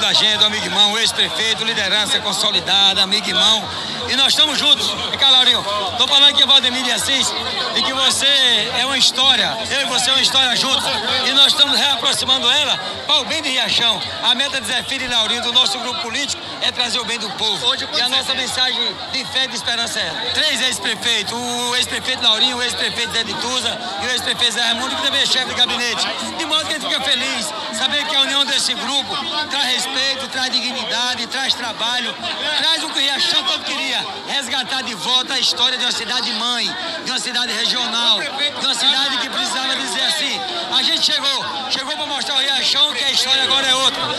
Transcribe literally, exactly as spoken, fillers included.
da gente, amigo irmão, ex-prefeito, liderança consolidada, amigo irmão. E nós estamos juntos. Vem cá, Laurinho. Estou falando aqui, Valdemir de Assis, e que você é uma história. Eu e você é uma história juntos. E nós estamos reaproximando ela para o bem de Riachão. A meta de Zé Filho e Laurinho, do nosso grupo político, é trazer o bem do povo. E a nossa mensagem de fé e de esperança é ela. Três ex-prefeitos, o ex-prefeito Laurinho, o ex-prefeito Zé de Tusa e o ex-prefeito Zé Raimundo, que também é chefe de gabinete. De modo que a gente fica feliz, saber que a união desse grupo traz respeito, traz dignidade, traz trabalho, traz o que o Riachão todo queria, resgatar de volta a história de uma cidade mãe, de uma cidade regional, de uma cidade que precisava dizer assim, a gente chegou, chegou para mostrar o Riachão que a história agora é outra.